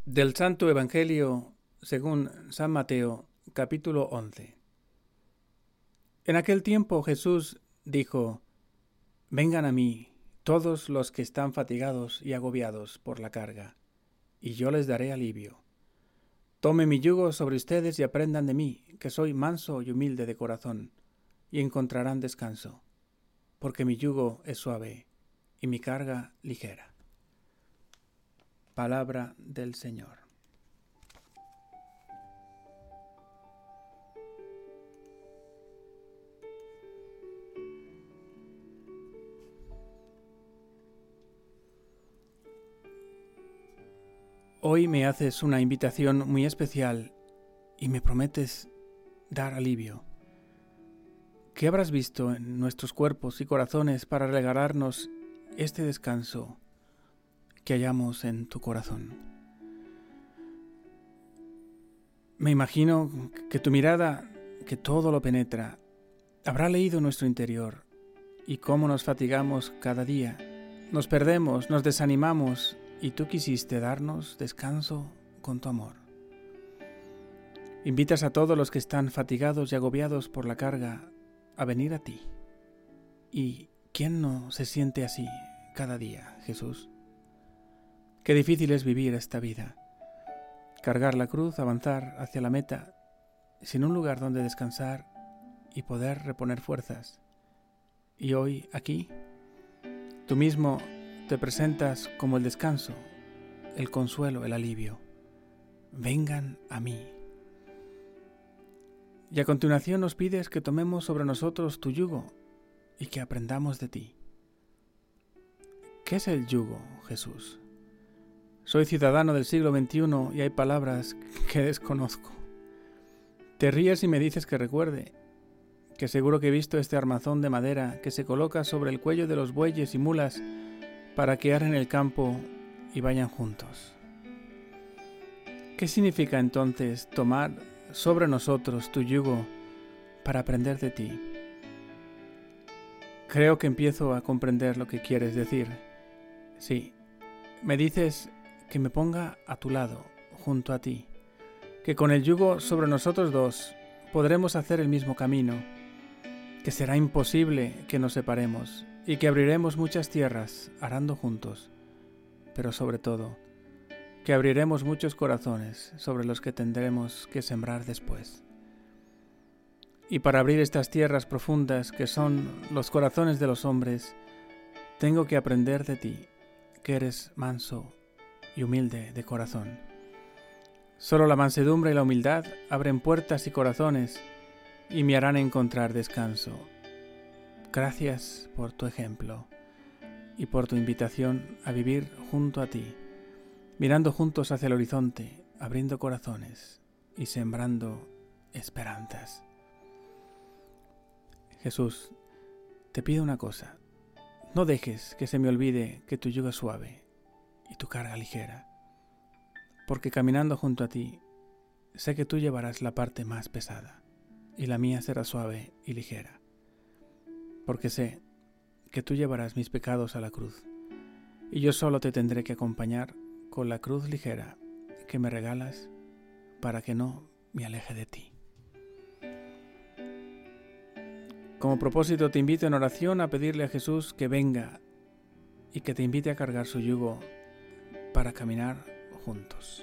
Del Santo Evangelio según San Mateo, capítulo 11. En aquel tiempo Jesús dijo: Vengan a mí todos los que están fatigados y agobiados por la carga, y yo les daré alivio. Tomen mi yugo sobre ustedes y aprendan de mí, que soy manso y humilde de corazón, y encontrarán descanso, porque mi yugo es suave y mi carga ligera. Palabra del Señor. Hoy me haces una invitación muy especial y me prometes dar alivio. ¿Qué habrás visto en nuestros cuerpos y corazones para regalarnos este descanso que hallamos en tu corazón? Me imagino que tu mirada, que todo lo penetra, habrá leído nuestro interior y cómo nos fatigamos cada día, nos perdemos, nos desanimamos, y tú quisiste darnos descanso con tu amor. Invitas a todos los que están fatigados y agobiados por la carga a venir a ti. ¿Y quién no se siente así cada día, Jesús? Qué difícil es vivir esta vida. Cargar la cruz, avanzar hacia la meta, sin un lugar donde descansar y poder reponer fuerzas. Y hoy, aquí, tú mismo te presentas como el descanso, el consuelo, el alivio. Vengan a mí. Y a continuación nos pides que tomemos sobre nosotros tu yugo y que aprendamos de ti. ¿Qué es el yugo, Jesús? Soy ciudadano del siglo XXI y hay palabras que desconozco. Te ríes y me dices que recuerde, que seguro que he visto este armazón de madera que se coloca sobre el cuello de los bueyes y mulas para que arren el campo y vayan juntos. ¿Qué significa entonces tomar sobre nosotros tu yugo para aprender de ti? Creo que empiezo a comprender lo que quieres decir. Sí, me dices que me ponga a tu lado, junto a ti, que con el yugo sobre nosotros dos podremos hacer el mismo camino, que será imposible que nos separemos y que abriremos muchas tierras arando juntos, pero sobre todo, que abriremos muchos corazones sobre los que tendremos que sembrar después. Y para abrir estas tierras profundas que son los corazones de los hombres, tengo que aprender de ti, que eres manso y humilde de corazón. Solo la mansedumbre y la humildad abren puertas y corazones y me harán encontrar descanso. Gracias por tu ejemplo y por tu invitación a vivir junto a ti, mirando juntos hacia el horizonte, abriendo corazones y sembrando esperanzas. Jesús, te pido una cosa: no dejes que se me olvide que tu yugo es suave y tu carga ligera, porque caminando junto a ti, sé que tú llevarás la parte más pesada y la mía será suave y ligera, porque sé que tú llevarás mis pecados a la cruz y yo solo te tendré que acompañar con la cruz ligera que me regalas para que no me aleje de ti. Como propósito te invito en oración a pedirle a Jesús que venga y que te invite a cargar su yugo para caminar juntos.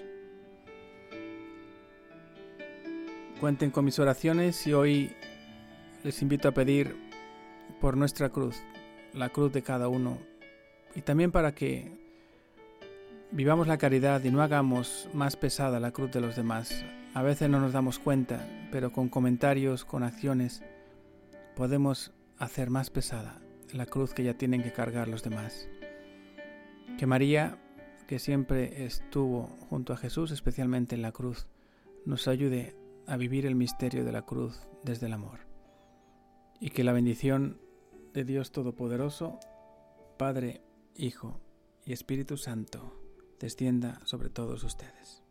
Cuenten con mis oraciones y hoy les invito a pedir por nuestra cruz, la cruz de cada uno, y también para que vivamos la caridad y no hagamos más pesada la cruz de los demás. A veces no nos damos cuenta, pero con comentarios, con acciones, podemos hacer más pesada la cruz que ya tienen que cargar los demás. Que María, que siempre estuvo junto a Jesús, especialmente en la cruz, nos ayude a vivir el misterio de la cruz desde el amor. Y que la bendición de Dios Todopoderoso, Padre, Hijo y Espíritu Santo, descienda sobre todos ustedes.